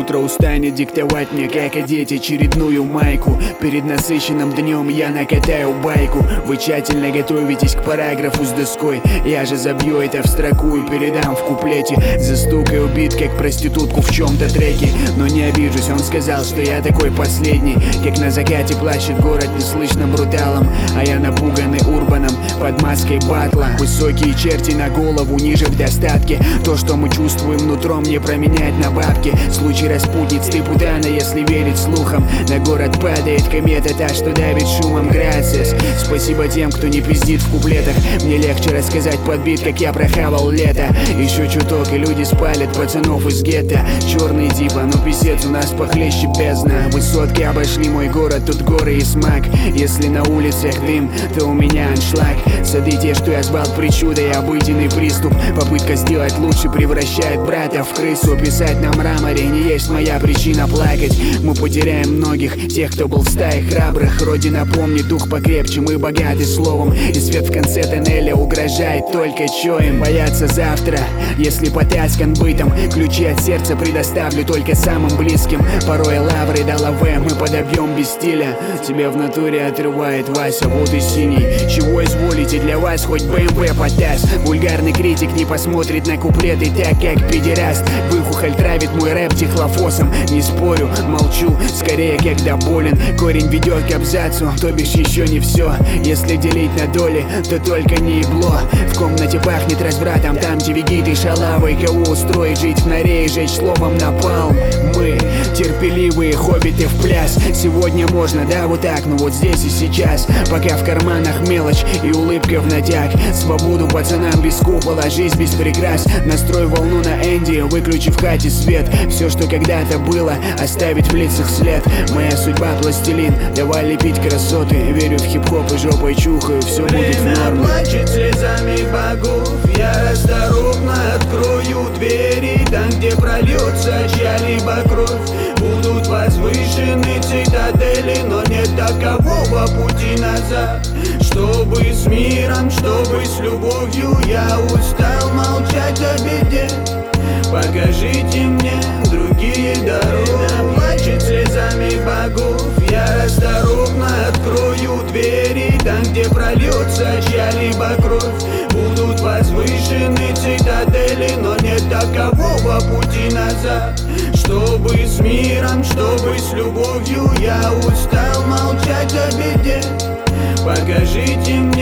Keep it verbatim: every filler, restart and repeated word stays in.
утро устанет диктовать мне, как одеть очередную майку. Перед насыщенным днем я накатаю байку. Вы тщательно готовитесь к параграфу с доской. Я же забью это в строку и передам в куплете. Застукаю бит, как проститутку в чем-то треке. Но не обижусь, он сказал, что я такой последний. Как на закате плачет город неслышным бруталом, а я напуганный урбаном под маской батла. Высокие черти на голову, ниже в достатке. То, что мы чувствуем нутром, не променять на бабки. Случай распутниц, ты путана, если верить слухам. На город падает комета, та, что давит шумом. Грациас. Спасибо тем, кто не пиздит в куплетах. Мне легче рассказать под бит, как я прохавал лето. Еще чуток, и люди спалят пацанов из гетто. Черный типа, но писец у нас похлеще бездна. Высотки обошли мой город, тут горы и смак. Если на улицах дым, то у меня аншлаг. Сады те, что я звал причудой, обыденный приступ. Попытка сделать лучше превращает брата в крысу. Писать на мраморе не есть моя причина плакать. Мы потеряем многих, тех, кто был в стае храбрых. Родина помнит, дух покрепче, мы богаты словом. И свет в конце тоннеля угрожает только чё им бояться завтра. Если потаскан бытом, ключи от сердца предоставлю только самым близким. Порой лавры до лаве мы подобьем без стиля. Тебя в натуре отрывает Вася, вот и синий. Чего изволите, для вас хоть БМВ потас. Вульгарный критик не посмотрит на куплеты так, как педераст. Выхухоль травит мой рэп дихлофосом. Не спорю, молчу, скорее когда болен. Корень ведет к абзацу, то бишь еще не все. Если делить на доли, то только не ебло. В комнате пахнет развратом, там где вегит и шалавы. Кого устроить жить в норе и жечь словом напалм. Мы терпеливые хоббиты в пляс. Сегодня можно, да, вот так, но вот здесь и сейчас. Пока в карманах мелочь и улыбка в натяг. Свободу пацанам без купола, жизнь без прикрас. Настрой волну на Энди, выключи в хате свет. Все, что когда-то было, оставить в лицах след. Моя судьба пластилин, давай лепить красоты. Верю в хип-хоп и жопой чухаю, все будет в норме. Плачет слезами богов, я расторопно открою двери. Там, где прольется чья-либо кровь, будут возвышены цитадели. Но нет такового пути назад. Чтобы с миром, чтобы с любовью, я устал молчать о беде. Покажите мне другие дороги. Плачет слезами богов, я расторопно открою двери. Там, где прольется чья-либо кровь, будут возвышены цитадели. Но нет такового пути назад. Чтобы с миром, чтобы с любовью, я устал молчать о беде. Покажите мне